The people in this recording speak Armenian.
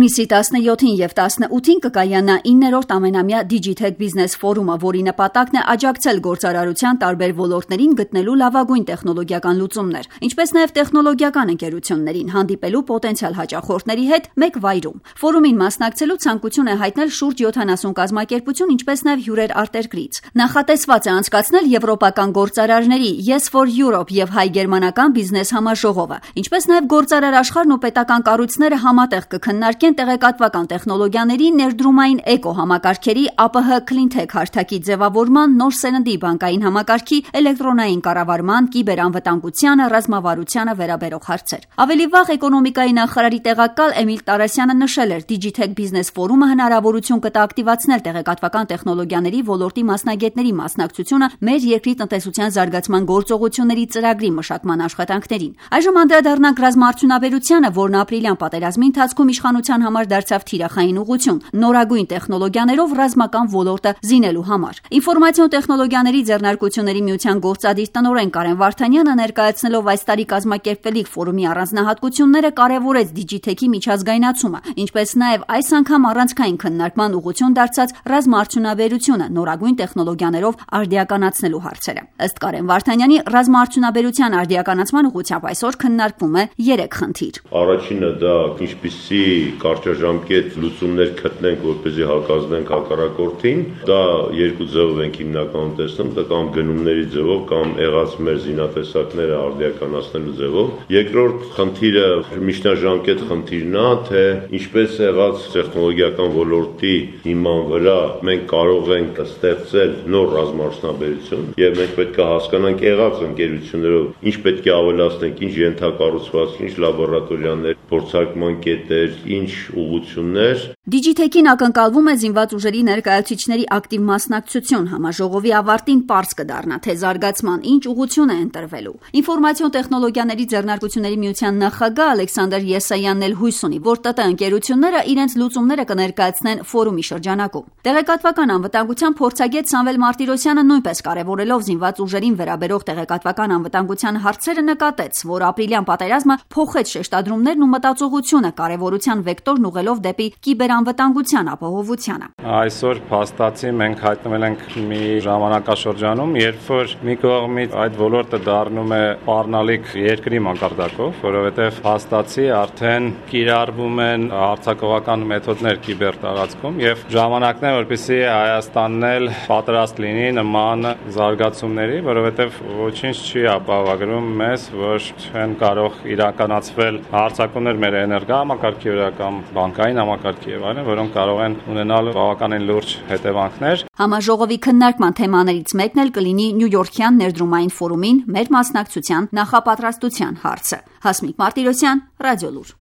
Հունիսի 17-ին և 18-ին կկայանա 9-րդ ամենամյա Digitech Business Forum-ը, որի նպատակն է աջակցել գործարարության տարբեր ոլորտներին գտնելու լավագույն տեխնոլոգիական լուծումներ, ինչպես նաև տեխնոլոգիական ընկերություններին հանդիպելու պոտենցիալ հաճախորդների հետ մեկ վայրում։ Ֆորումին մասնակցելու ցանկություն է հայտնել շուրջ 70 կազմակերպություն, ինչպես նաև հյուրեր արտերկրից։ Նախատեսված է անցկացնել եվրոպական գործարարների Yes for Europe և հայ-գերմանական բիզնես համաժողովը, ինչպես նաև գործարար աշխարհն ու պետական կառույցները համատեղ կքննարկեն տեղեկատվական տեխնոլոգիաների, ներդրումային էկո-համակարգերի, ԱՊՀ Cleantech հարթակի ձևավորման, նոր սերնդի բանկային համակարգի, էլեկտրոնային կառավարման, կիբերանվտանգությանը, ռազմավարությանը վերաբերող հարցեր։ Ավելի վաղ էկոնոմիկայի նախարարի տեղակալ Էմիլ Տարասյանը նշել էր, Digitech Business Forum-ը հնարավորություն կտա ակտիվացնել տեղեկատվական տեխնոլոգիաների ոլորտի մասնագետների մասնակցությունը մեր երկրի տնտեսության զարգացման գործողությունների ծրագրի մշակման աշխատանքներին։ Այժմ անդրադառնանք ռազմաարդյունաբերությանը, որն ապրիլյան պատերազմի ընթացքում իշխանության համար դարձավ թիրախային ուղղություն, նորագույն տեխնոլոգիաներով ռազմական ոլորտը զինելու համար։ Ինֆորմացիոն տեխնոլոգիաների ձեռնարկությունների միության գործադիր տնօրեն Կարեն Վարդանյանը ներկայացնելով այս տարի կազմակերպվելիք ֆորումի առանձնահատկությունները կարևորեց Digitech-ի միջազգայնացումը, ինչպես նաև այս անգամ առանցքային քննարկման ուղղություն դարձած ռազմաարդյունաբերությունը նորագույն տեխնոլոգիաներով արդիականացնելու հարցերը։ Ըստ Կարեն Վարդանյանի, ռազմաարդյունաբերության արդիականացման ուղղությամբ այսօր քննարկվում է 3 խնդիր։ Առաջինը դա ինչպիսի կարճաժամկետ լուծումներ գտնենք, որպեսզի հակազդենք հակառակորդին։ Դա երկու ձևով ենք հիմնականում տեսնում, դա կամ գնումների ձևով, կամ եղած մեր զինատեսակները արդիականացնելու ձևով։ Երկրորդ խնդիրը միջնաժամկետ խնդիրն է, թե ինչպես եղած տեխնոլոգիական ոլորտի հիման վրա մենք կարող ենք ստեղծել նոր ռազմաարդյունաբերություն, եւ մենք պետք է հասկանանք եղած ընկերություններով ինչ պետք է ավելացնենք, ինչ ենթակառուցվածք, ինչ լաբորատորիաներ, փորձարկման կետեր, ինչ ուղղություններ։ Digitech-ին ակնկալվում է զինված ուժերի ներկայացուցիչների ակտիվ մասնակցություն։ Համաժողովի ավարտին պարզ կդառնա, թե զարգացման ինչ ուղղություն է ընտրվելու։ Ինֆորմացիոն տեխնոլոգիաների ձեռնարկությունների միության նախագահ Ալեքսանդր Եսայանն էլ հույս ունի, որ ՏՏ ընկերությունները իրենց լուծումները կներկայացնեն ֆորումի շրջանակում։ Տեղեկատվական անվտանգության փորձագետ Սամվել Մարտիրոսյանը նույնպես կարևորելով զինված ուժերին վերաբերող տեղեկատվական անվտանգության հարցերը նկատեց, որ ապրիլյան պատերազմը փոխեց շեշտադրումներն ու մտածողությունը կարևորության վեկտորն ուղղելով դեպի կիբերանվտանգության ապահովությանը։ Այսօր փաստացի մենք հայտնվել ենք մի ժամանակաշրջանում, երբ որ մի կողմից այդ ոլորտը դառնում է սպառնալիք երկրի մակարդակով, որովհետև փաստացի արդեն կիրառվում են հարձակողական մեթոդներ կիբեր տարածքում եւ ժամանակն է, որպեսզի Հայաստանն էլ պատրաստ լինի նման զարգացումների, որովհետև ոչինչ չի ապահովագրում մեզ, որ չեն կարող իրականացվել հարձակումներ մեր էներգոհամակարգի վրա կամ բանկային համակարգի եւ այլն, որոնք կարող են ունենալ բավականին լուրջ հետևանքներ։ Համաժողովի քննարկման թեմաներից մեկն էլ կլինի Նյու Յորքյան ներդրումային ֆորումին մեր մասնակցության նախապատրաստության հարցը։ Հասմիկ Մարտիրոսյան, Ռադիոլուր։